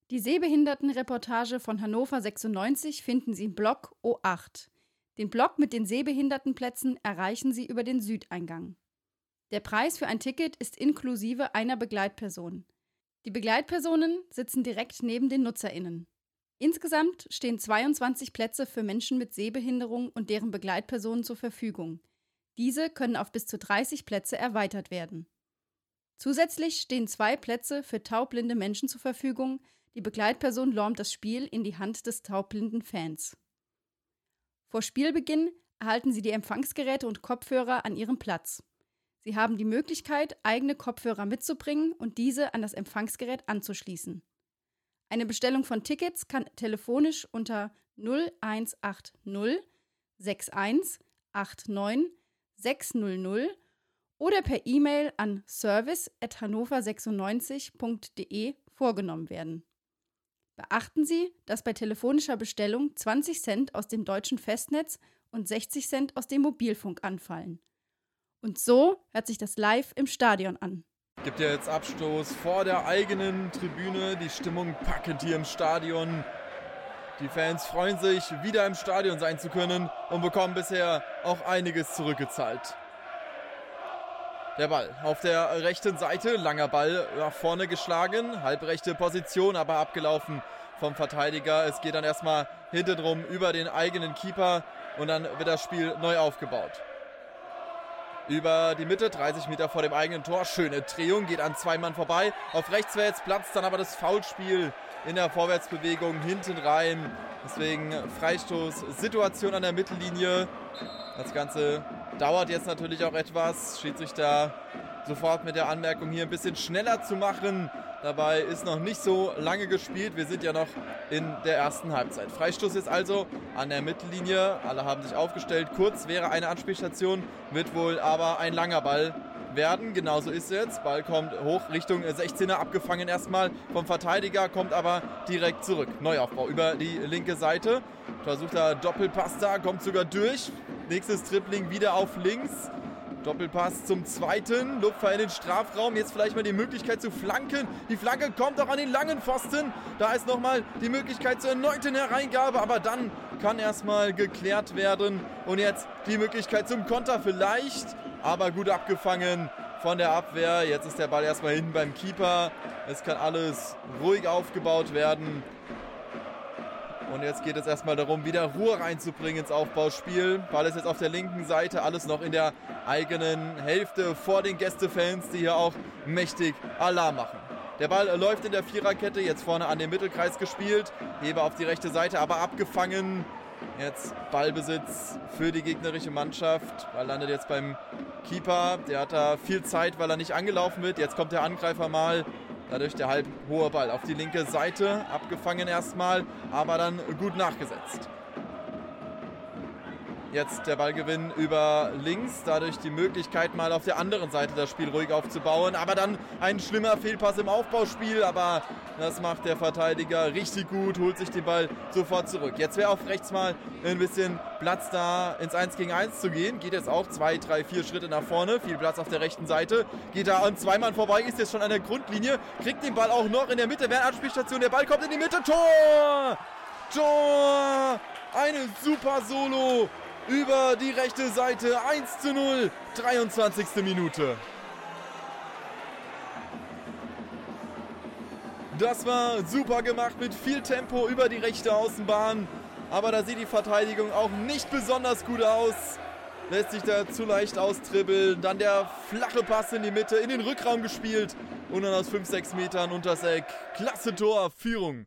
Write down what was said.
Die Sehbehindertenreportage von Hannover 96 finden Sie im Block O8. Den Block mit den Sehbehindertenplätzen erreichen Sie über den Südeingang. Der Preis für ein Ticket ist inklusive einer Begleitperson. Die Begleitpersonen sitzen direkt neben den NutzerInnen. Insgesamt stehen 22 Plätze für Menschen mit Sehbehinderung und deren Begleitpersonen zur Verfügung. Diese können auf bis zu 30 Plätze erweitert werden. Zusätzlich stehen 2 Plätze für taubblinde Menschen zur Verfügung. Die Begleitperson lormt das Spiel in die Hand des taubblinden Fans. Vor Spielbeginn erhalten Sie die Empfangsgeräte und Kopfhörer an Ihrem Platz. Sie haben die Möglichkeit, eigene Kopfhörer mitzubringen und diese an das Empfangsgerät anzuschließen. Eine Bestellung von Tickets kann telefonisch unter 0180 61 89 600 oder per E-Mail an service@hannover96.de vorgenommen werden. Beachten Sie, dass bei telefonischer Bestellung 20 Cent aus dem deutschen Festnetz und 60 Cent aus dem Mobilfunk anfallen. Und so hört sich das live im Stadion an. Gibt ja jetzt Abstoß vor der eigenen Tribüne. Die Stimmung packend hier im Stadion. Die Fans freuen sich, wieder im Stadion sein zu können und bekommen bisher auch einiges zurückgezahlt. Der Ball auf der rechten Seite, langer Ball nach vorne geschlagen, halbrechte Position, aber abgelaufen vom Verteidiger. Es geht dann erstmal hintenrum über den eigenen Keeper und dann wird das Spiel neu aufgebaut. Über die Mitte, 30 Meter vor dem eigenen Tor, schöne Drehung, geht an 2 Mann vorbei. Auf rechts wäre jetzt Platz, dann aber das Foulspiel in der Vorwärtsbewegung hinten rein. Deswegen Freistoßsituation an der Mittellinie. Das Ganze dauert jetzt natürlich auch etwas. Schiedsrichter sofort mit der Anmerkung, hier ein bisschen schneller zu machen. Dabei ist noch nicht so lange gespielt. Wir sind ja noch in der ersten Halbzeit. Freistoß ist also an der Mittellinie. Alle haben sich aufgestellt. Kurz wäre eine Anspielstation, wird wohl aber ein langer Ball werden. Genauso ist es jetzt. Ball kommt hoch Richtung 16er, abgefangen erstmal vom Verteidiger, kommt aber direkt zurück. Neuaufbau über die linke Seite. Versuchter Doppelpass da, kommt sogar durch. Nächstes Dribbling wieder auf links. Doppelpass zum zweiten. Lupfer in den Strafraum. Jetzt vielleicht mal die Möglichkeit zu flanken. Die Flanke kommt auch an den langen Pfosten. Da ist nochmal die Möglichkeit zur erneuten Hereingabe. Aber dann kann erstmal geklärt werden. Und jetzt die Möglichkeit zum Konter vielleicht. Aber gut abgefangen von der Abwehr. Jetzt ist der Ball erstmal hinten beim Keeper. Es kann alles ruhig aufgebaut werden. Und jetzt geht es erstmal darum, wieder Ruhe reinzubringen ins Aufbauspiel. Ball ist jetzt auf der linken Seite, alles noch in der eigenen Hälfte vor den Gästefans, die hier auch mächtig Alarm machen. Der Ball läuft in der Viererkette, jetzt vorne an den Mittelkreis gespielt. Heber auf die rechte Seite, aber abgefangen. Jetzt Ballbesitz für die gegnerische Mannschaft. Ball landet jetzt beim Keeper. Der hat da viel Zeit, weil er nicht angelaufen wird. Jetzt kommt der Angreifer mal. Dadurch der halb hohe Ball auf die linke Seite, abgefangen erstmal, aber dann gut nachgesetzt. Jetzt der Ballgewinn über links, dadurch die Möglichkeit mal auf der anderen Seite das Spiel ruhig aufzubauen, aber dann ein schlimmer Fehlpass im Aufbauspiel, aber das macht der Verteidiger richtig gut, holt sich den Ball sofort zurück. Jetzt wäre auf rechts mal ein bisschen Platz da, ins 1 gegen 1 zu gehen, geht jetzt auch 2, 3, 4 Schritte nach vorne, viel Platz auf der rechten Seite, geht da an 2 Mann vorbei, ist jetzt schon an der Grundlinie, kriegt den Ball auch noch in der Mitte, wäre Anspielstation, der Ball kommt in die Mitte, Tor! Tor! Eine super Solo! Über die rechte Seite, 1:0, 23. Minute. Das war super gemacht mit viel Tempo über die rechte Außenbahn. Aber da sieht die Verteidigung auch nicht besonders gut aus. Lässt sich da zu leicht austribbeln. Dann der flache Pass in die Mitte, in den Rückraum gespielt. Und dann aus 5, 6 Metern unters Eck. Klasse Tor, Führung.